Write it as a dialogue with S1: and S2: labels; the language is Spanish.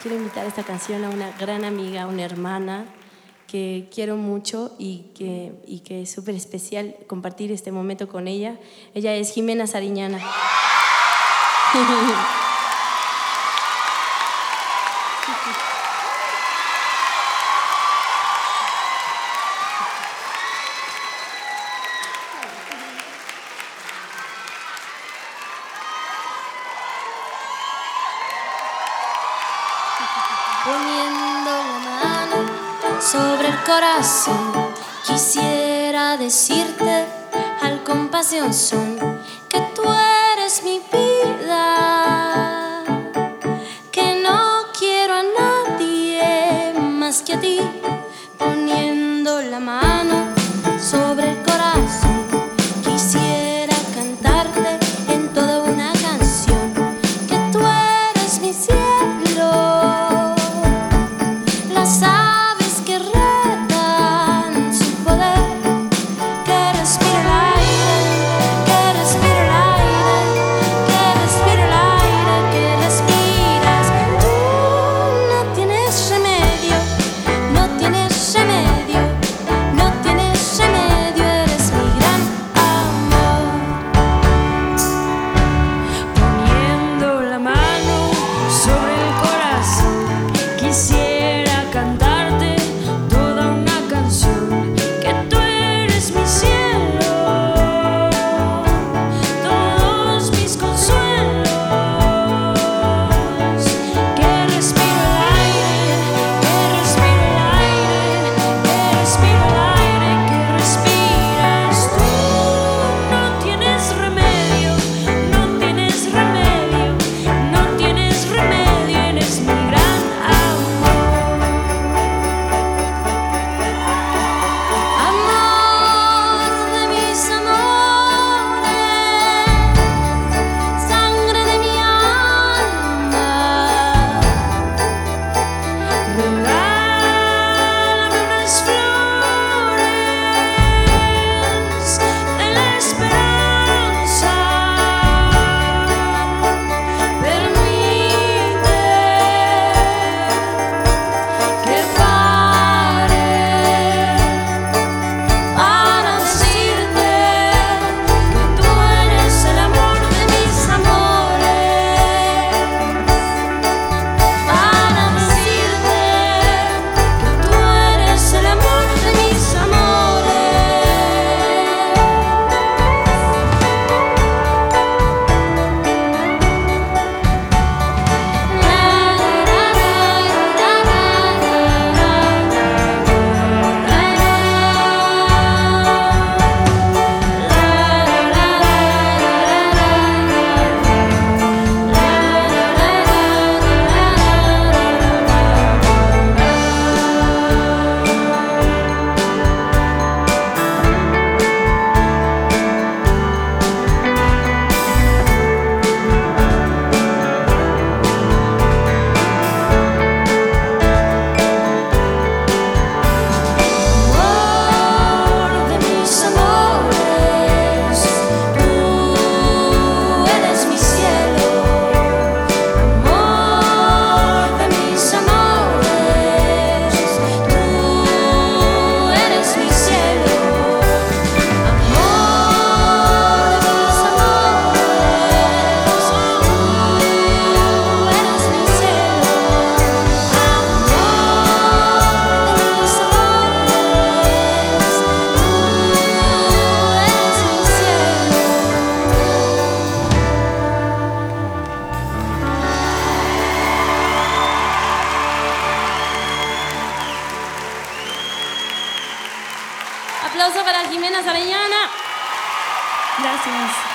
S1: quiero invitar a esta canción a una gran amiga, una hermana que quiero mucho y que es súper especial compartir este momento con ella. Ella es Jimena Sariñana.
S2: Poniendo la mano sobre el corazón, quisiera decirte al compás de un son que tú eres mi vida, que no quiero a nadie más que a ti. Poniendo la mano sobre el corazón, quisiera cantarte en toda una canción que tú eres mi cielo. Las aves que retan su poder, que respira el aire, que respira el aire, que respira el aire, que respiras. Tú no tienes remedio, no tienes remedio, no tienes remedio, eres mi gran amor.
S3: Poniendo la mano sobre el corazón, quisiera cantarte toda una canción, que tú eres mi cielo, todos mis consuelos, que respiro el aire, que respiro el aire, que respiro el aire, que respiras. Tú no tienes remedio, no tienes remedio, no tienes remedio, eres mi gran amor.
S2: Amor de mis amores, sangre de mi alma,
S3: Regálame unas flores de la esperanza.
S2: permite que pare para decirte que tú eres el amor de mis amores, para decirte que tú eres el amor de mis amores. Amor de mis amores, tú eres mi cielo. Amor de mis amores, tú eres mi cielo. Amor de mis amores, tú eres mi cielo. Amor de mis amores, tú eres mi cielo.
S1: Aplauso para Jimena Sariñana.
S3: Gracias.